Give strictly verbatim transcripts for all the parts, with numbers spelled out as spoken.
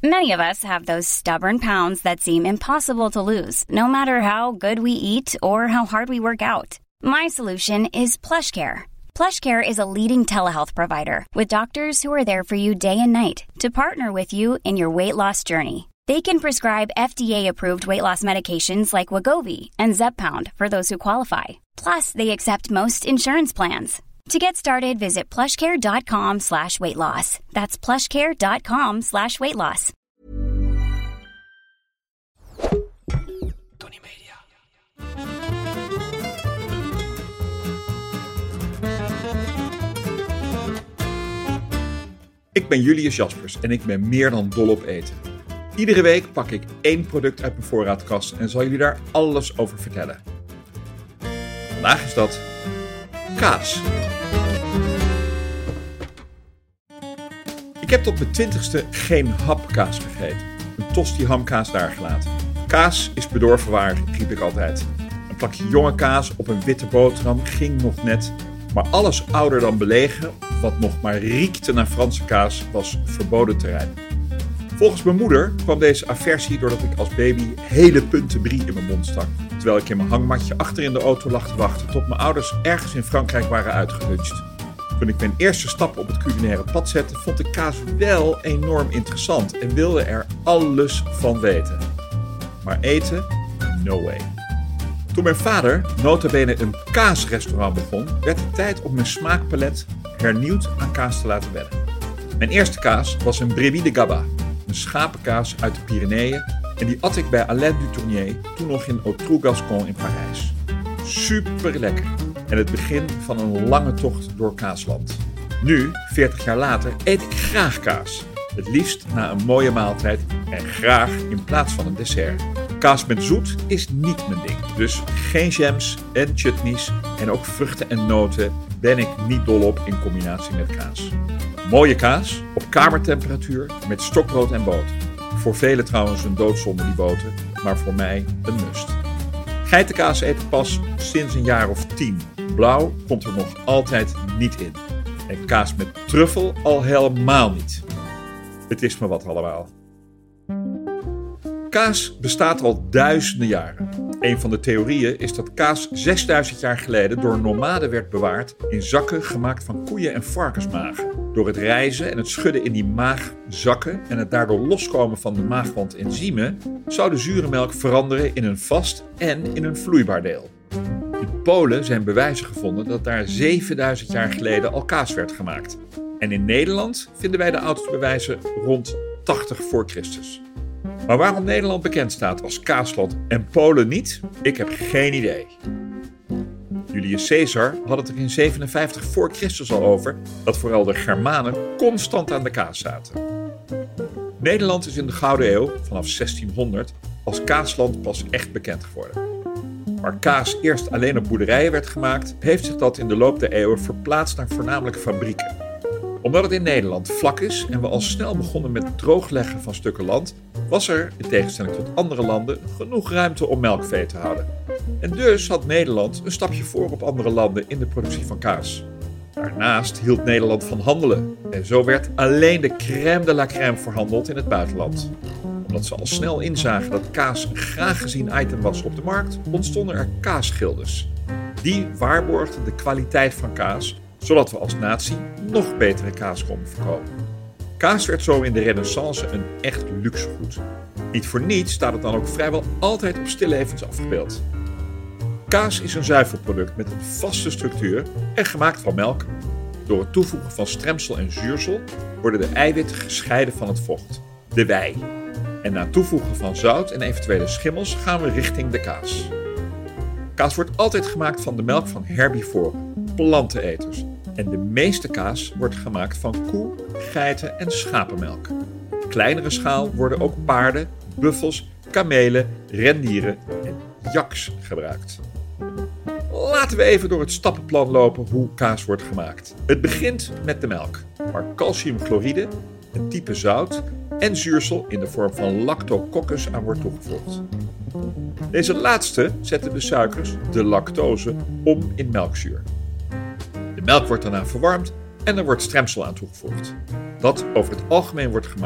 Many of us have those stubborn pounds that seem impossible to lose, no matter how good we eat or how hard we work out. My solution is PlushCare. PlushCare is a leading telehealth provider with doctors who are there for you day and night to partner with you in your weight loss journey. They can prescribe F D A-approved weight loss medications like Wegovy and Zepbound for those who qualify. Plus, they accept most insurance plans. To get started, visit plushcare.com slash weight loss. That's plushcare.com slash weight loss. Tony Media. Ik ben Julius Jaspers en ik ben meer dan dol op eten. Iedere week pak ik één product uit mijn voorraadkast en zal jullie daar alles over vertellen. Vandaag is dat kaas. Ik heb tot mijn twintigste geen hap kaas gegeten. Een tosti hamkaas daar gelaten. Kaas is bedorven waar, riep ik altijd. Een plakje jonge kaas op een witte boterham ging nog net. Maar alles ouder dan belegen, wat nog maar riekte naar Franse kaas, was verboden terrein. Volgens mijn moeder kwam deze aversie doordat ik als baby hele punten brie in mijn mond stak. Terwijl ik in mijn hangmatje achter in de auto lag te wachten tot mijn ouders ergens in Frankrijk waren uitgeluncht. Toen ik mijn eerste stap op het culinaire pad zette, vond ik kaas wel enorm interessant en wilde er alles van weten. Maar eten? No way. Toen mijn vader nota bene een kaasrestaurant begon, werd het tijd om mijn smaakpalet hernieuwd aan kaas te laten wennen. Mijn eerste kaas was een Brebis de Gaba, een schapenkaas uit de Pyreneeën, en die at ik bij Alain Dutournier, toen nog in Autrou-Gascon in Parijs. Super lekker en het begin van een lange tocht door kaasland. Nu, veertig jaar later, eet ik graag kaas. Het liefst na een mooie maaltijd en graag in plaats van een dessert. Kaas met zoet is niet mijn ding, dus geen jams en chutneys en ook vruchten en noten ben ik niet dol op in combinatie met kaas. Mooie kaas op kamertemperatuur met stokbrood en boter. Voor velen trouwens een doodzonde die boter, maar voor mij een must. Geitenkaas eet ik pas sinds een jaar of tien. Blauw komt er nog altijd niet in. En kaas met truffel al helemaal niet. Het is me wat allemaal. Kaas bestaat al duizenden jaren. Een van de theorieën is dat kaas zesduizend jaar geleden door nomaden werd bewaard in zakken gemaakt van koeien- en varkensmagen. Door het rijzen en het schudden in die maagzakken en het daardoor loskomen van de maagwand enzymen zou de zure melk veranderen in een vast en in een vloeibaar deel. In Polen zijn bewijzen gevonden dat daar zevenduizend jaar geleden al kaas werd gemaakt. En in Nederland vinden wij de oudste bewijzen rond tachtig voor Christus. Maar waarom Nederland bekend staat als kaasland en Polen niet? Ik heb geen idee. Julius Caesar had het er in zevenenvijftig voor Christus al over dat vooral de Germanen constant aan de kaas zaten. Nederland is in de Gouden Eeuw, vanaf zestienhonderd, als kaasland pas echt bekend geworden. Waar kaas eerst alleen op boerderijen werd gemaakt, heeft zich dat in de loop der eeuwen verplaatst naar voornamelijk fabrieken. Omdat het in Nederland vlak is en we al snel begonnen met droogleggen van stukken land, was er, in tegenstelling tot andere landen, genoeg ruimte om melkvee te houden. En dus had Nederland een stapje voor op andere landen in de productie van kaas. Daarnaast hield Nederland van handelen en zo werd alleen de crème de la crème verhandeld in het buitenland. Omdat ze al snel inzagen dat kaas een graag gezien item was op de markt, ontstonden er kaasgildes. Die waarborgden de kwaliteit van kaas, zodat we als natie nog betere kaas konden verkopen. Kaas werd zo in de Renaissance een echt luxegoed. Niet voor niets staat het dan ook vrijwel altijd op stillevens afgebeeld. Kaas is een zuivelproduct met een vaste structuur en gemaakt van melk. Door het toevoegen van stremsel en zuursel worden de eiwitten gescheiden van het vocht, de wei. En na toevoegen van zout en eventuele schimmels gaan we richting de kaas. Kaas wordt altijd gemaakt van de melk van herbivoren, planteneters. En de meeste kaas wordt gemaakt van koe, geiten en schapenmelk. Op kleinere schaal worden ook paarden, buffels, kamelen, rendieren en yaks gebruikt. Laten we even door het stappenplan lopen hoe kaas wordt gemaakt. Het begint met de melk, waar calciumchloride, een type zout en zuursel in de vorm van lactococcus aan wordt toegevoegd. Deze laatste zetten de suikers, de lactose, om in melkzuur. De melk wordt daarna verwarmd en er wordt stremsel aan toegevoegd. Dat over het algemeen wordt gemaakt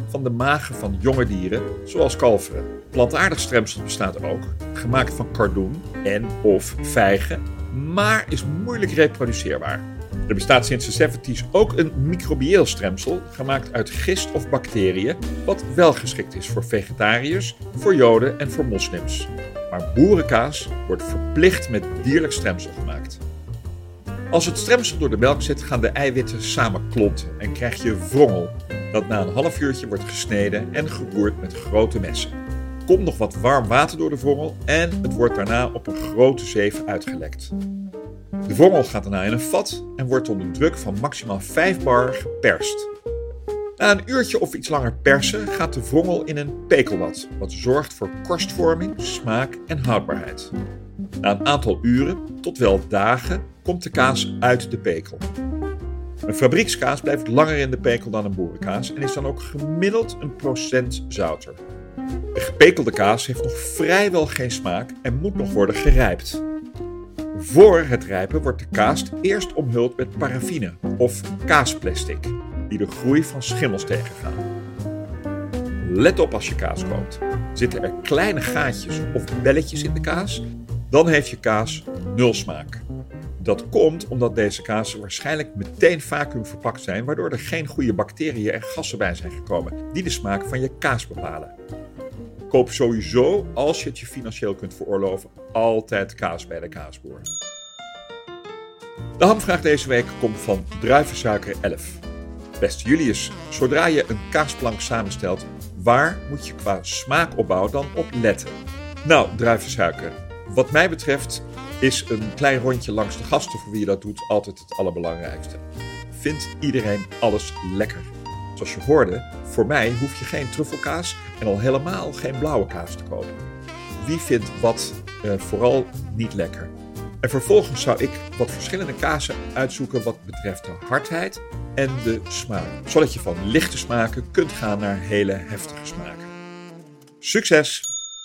van de magen van jonge dieren, zoals kalveren. Plantaardig stremsel bestaat ook, gemaakt van cardoen en of vijgen, maar is moeilijk reproduceerbaar. Er bestaat sinds de zeventig's ook een microbieel stremsel, gemaakt uit gist of bacteriën, wat wel geschikt is voor vegetariërs, voor joden en voor moslims. Maar boerenkaas wordt verplicht met dierlijk stremsel gemaakt. Als het stremsel door de melk zit, gaan de eiwitten samen klonten en krijg je wrongel, dat na een half uurtje wordt gesneden en geroerd met grote messen. Komt nog wat warm water door de wrongel en het wordt daarna op een grote zeef uitgelekt. De wrongel gaat daarna in een vat en wordt onder druk van maximaal vijf bar geperst. Na een uurtje of iets langer persen gaat de wrongel in een pekelwad, wat zorgt voor korstvorming, smaak en houdbaarheid. Na een aantal uren, tot wel dagen, komt de kaas uit de pekel. Een fabriekskaas blijft langer in de pekel dan een boerenkaas en is dan ook gemiddeld een procent zouter. De gepekelde kaas heeft nog vrijwel geen smaak en moet nog worden gerijpt. Voor het rijpen wordt de kaas eerst omhuld met paraffine of kaasplastic, die de groei van schimmels tegengaan. Let op als je kaas koopt. Zitten er kleine gaatjes of belletjes in de kaas, dan heeft je kaas nul smaak. Dat komt omdat deze kazen waarschijnlijk meteen vacuüm verpakt zijn, waardoor er geen goede bacteriën en gassen bij zijn gekomen, die de smaak van je kaas bepalen. Koop sowieso, als je het je financieel kunt veroorloven, altijd kaas bij de kaasboer. De hamvraag deze week komt van Druivensuiker elf. Beste Julius, zodra je een kaasplank samenstelt, waar moet je qua smaakopbouw dan op letten? Nou, Druivensuiker, wat mij betreft is een klein rondje langs de gasten voor wie je dat doet altijd het allerbelangrijkste. Vindt iedereen alles lekker? Zoals je hoorde, voor mij hoef je geen truffelkaas en al helemaal geen blauwe kaas te kopen. Wie vindt wat eh, vooral niet lekker? En vervolgens zou ik wat verschillende kazen uitzoeken wat betreft de hardheid en de smaak. Zodat je van lichte smaken kunt gaan naar hele heftige smaken. Succes!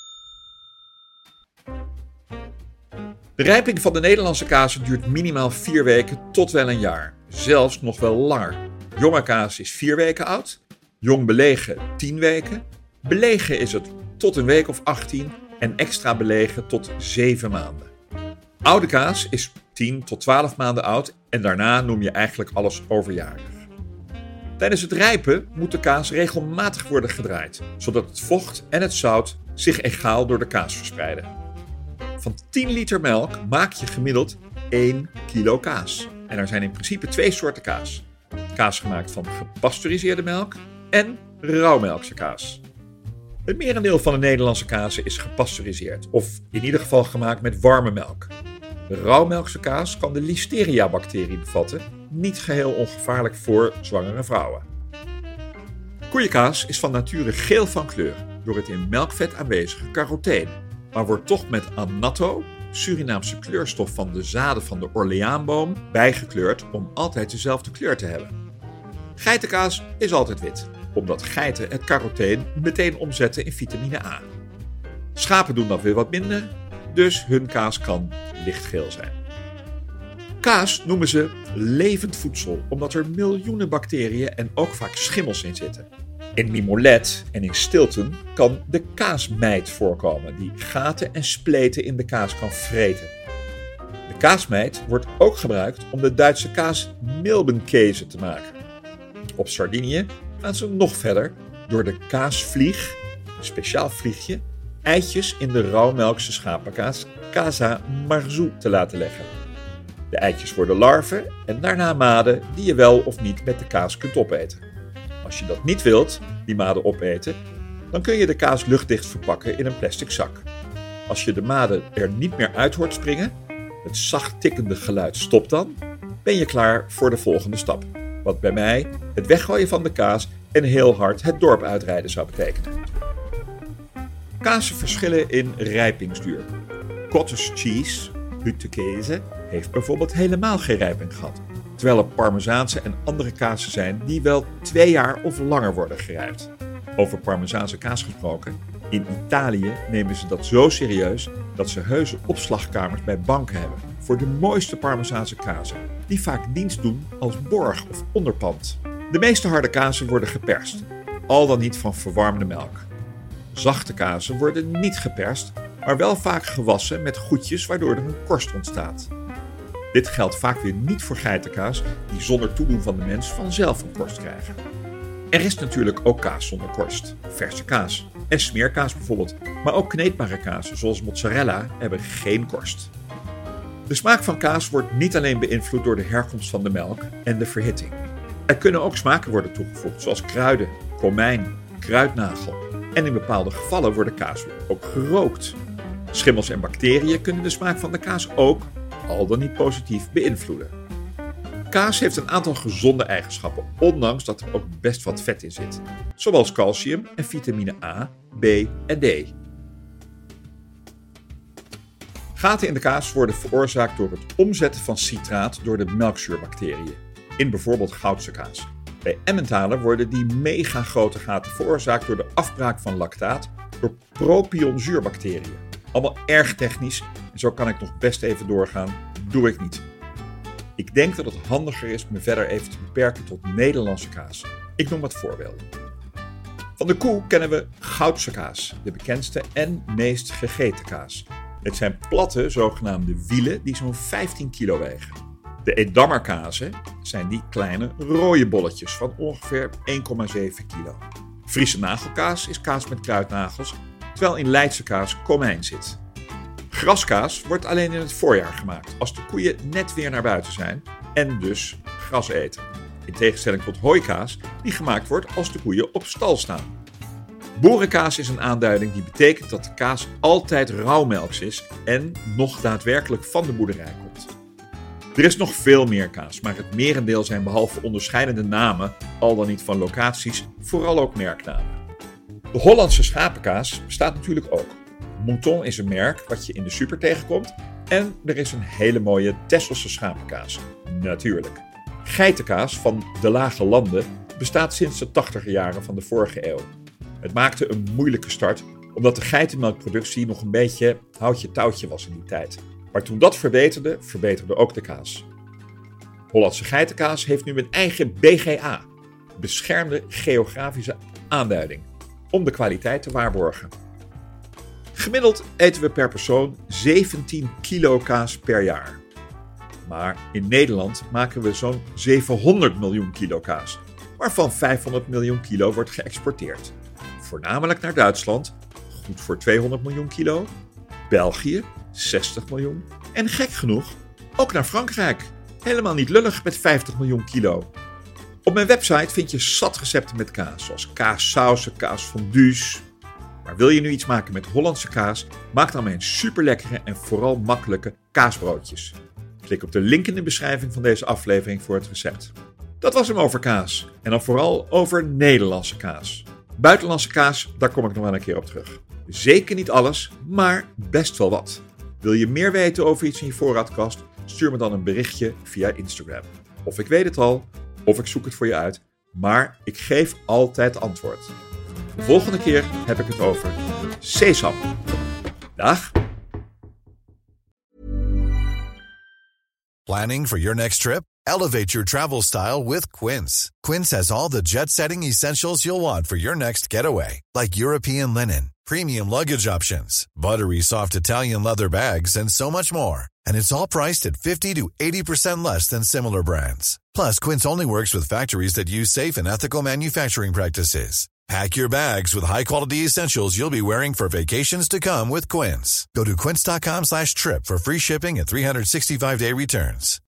De rijping van de Nederlandse kazen duurt minimaal vier weken tot wel een jaar. Zelfs nog wel langer. Jonge kaas is vier weken oud. Jong belegen tien weken. Belegen is het tot een week of achttien en extra belegen tot zeven maanden. Oude kaas is tien tot twaalf maanden oud en daarna noem je eigenlijk alles overjarig. Tijdens het rijpen moet de kaas regelmatig worden gedraaid, zodat het vocht en het zout zich egaal door de kaas verspreiden. Van tien liter melk maak je gemiddeld één kilo kaas. En er zijn in principe twee soorten kaas. Kaas gemaakt van gepasteuriseerde melk en rauwmelkse kaas. Het merendeel van de Nederlandse kazen is gepasteuriseerd, of in ieder geval gemaakt met warme melk. De rauwmelkse kaas kan de listeria-bacterie bevatten, niet geheel ongevaarlijk voor zwangere vrouwen. Koeienkaas is van nature geel van kleur, door het in melkvet aanwezige caroteen, maar wordt toch met annatto, Surinaamse kleurstof van de zaden van de Orleaanboom, bijgekleurd om altijd dezelfde kleur te hebben. Geitenkaas is altijd wit, omdat geiten het caroteen meteen omzetten in vitamine A. Schapen doen dat weer wat minder, dus hun kaas kan lichtgeel zijn. Kaas noemen ze levend voedsel, omdat er miljoenen bacteriën en ook vaak schimmels in zitten. In Mimolet en in Stilton kan de kaasmijt voorkomen, die gaten en spleten in de kaas kan vreten. De kaasmijt wordt ook gebruikt om de Duitse kaas Milbenkäse te maken. Op Sardinië gaan ze nog verder door de kaasvlieg, een speciaal vliegje, eitjes in de rauwmelkse schapenkaas Casa Marzu te laten leggen. De eitjes worden larven en daarna maden die je wel of niet met de kaas kunt opeten. Als je dat niet wilt, die maden opeten, dan kun je de kaas luchtdicht verpakken in een plastic zak. Als je de maden er niet meer uit hoort springen, het zacht tikkende geluid stopt dan, ben je klaar voor de volgende stap. Wat bij mij het weggooien van de kaas en heel hard het dorp uitrijden zou betekenen. Kazen verschillen in rijpingsduur. Cottage cheese, hüttekäse, heeft bijvoorbeeld helemaal geen rijping gehad. Terwijl er Parmezaanse en andere kazen zijn die wel twee jaar of langer worden gerijpt. Over Parmezaanse kaas gesproken, in Italië nemen ze dat zo serieus dat ze heuse opslagkamers bij banken hebben voor de mooiste Parmezaanse kazen, die vaak dienst doen als borg of onderpand. De meeste harde kazen worden geperst. al dan niet van verwarmde melk. Zachte kazen worden niet geperst, maar wel vaak gewassen met goedjes waardoor er een korst ontstaat. Dit geldt vaak weer niet voor geitenkaas, die zonder toedoen van de mens vanzelf een korst krijgen. Er is natuurlijk ook kaas zonder korst, verse kaas en smeerkaas bijvoorbeeld, maar ook kneedbare kazen zoals mozzarella hebben geen korst. De smaak van kaas wordt niet alleen beïnvloed door de herkomst van de melk en de verhitting. Er kunnen ook smaken worden toegevoegd zoals kruiden, komijn, kruidnagel en in bepaalde gevallen wordt kaas ook gerookt. Schimmels en bacteriën kunnen de smaak van de kaas ook, al dan niet positief, beïnvloeden. Kaas heeft een aantal gezonde eigenschappen, ondanks dat er ook best wat vet in zit, zoals calcium en vitamine A, B en D. Gaten in de kaas worden veroorzaakt door het omzetten van citraat door de melkzuurbacteriën, in bijvoorbeeld Goudse kaas. Bij Emmentaler worden die mega grote gaten veroorzaakt door de afbraak van lactaat door propionzuurbacteriën. Allemaal erg technisch en zo kan ik nog best even doorgaan, doe ik niet. Ik denk dat het handiger is me verder even te beperken tot Nederlandse kaas. Ik noem wat voorbeelden. Van de koe kennen we Goudse kaas, de bekendste en meest gegeten kaas. Het zijn platte, zogenaamde wielen die zo'n vijftien kilo wegen. De Edammerkazen zijn die kleine rode bolletjes van ongeveer één komma zeven kilo. Friese nagelkaas is kaas met kruidnagels, terwijl in Leidse kaas komijn zit. Graskaas wordt alleen in het voorjaar gemaakt, als de koeien net weer naar buiten zijn en dus gras eten. In tegenstelling tot hooikaas, die gemaakt wordt als de koeien op stal staan. Boerenkaas is een aanduiding die betekent dat de kaas altijd rauwmelks is en nog daadwerkelijk van de boerderij komt. Er is nog veel meer kaas, maar het merendeel zijn behalve onderscheidende namen, al dan niet van locaties, vooral ook merknamen. De Hollandse schapenkaas bestaat natuurlijk ook. Mouton is een merk wat je in de super tegenkomt en er is een hele mooie Tesselse schapenkaas, natuurlijk. Geitenkaas van de Lage Landen bestaat sinds de tachtiger jaren van de vorige eeuw. Het maakte een moeilijke start, omdat de geitenmelkproductie nog een beetje houtje-touwtje was in die tijd. Maar toen dat verbeterde, verbeterde ook de kaas. Hollandse geitenkaas heeft nu een eigen B G A, beschermde geografische aanduiding, om de kwaliteit te waarborgen. Gemiddeld eten we per persoon zeventien kilo kaas per jaar. Maar in Nederland maken we zo'n zevenhonderd miljoen kilo kaas, waarvan vijfhonderd miljoen kilo wordt geëxporteerd. Voornamelijk naar Duitsland, goed voor tweehonderd miljoen kilo, België, zestig miljoen en gek genoeg ook naar Frankrijk, helemaal niet lullig met vijftig miljoen kilo. Op mijn website vind je zat recepten met kaas, zoals kaassausen, kaasfondues. Maar wil je nu iets maken met Hollandse kaas, maak dan mijn superlekkere en vooral makkelijke kaasbroodjes. Klik op de link in de beschrijving van deze aflevering voor het recept. Dat was hem over kaas en dan vooral over Nederlandse kaas. Buitenlandse kaas, daar kom ik nog wel een keer op terug. Zeker niet alles, maar best wel wat. Wil je meer weten over iets in je voorraadkast? Stuur me dan een berichtje via Instagram. Of ik weet het al, of ik zoek het voor je uit, maar ik geef altijd antwoord. De volgende keer heb ik het over sesam. Dag! Planning for your next trip? Elevate your travel style with Quince. Quince has all the jet-setting essentials you'll want for your next getaway, like European linen, premium luggage options, buttery soft Italian leather bags, and so much more. And it's all priced at fifty to eighty percent less than similar brands. Plus, Quince only works with factories that use safe and ethical manufacturing practices. Pack your bags with high-quality essentials you'll be wearing for vacations to come with Quince. Go to quince.com slash trip for free shipping and three sixty-five day returns.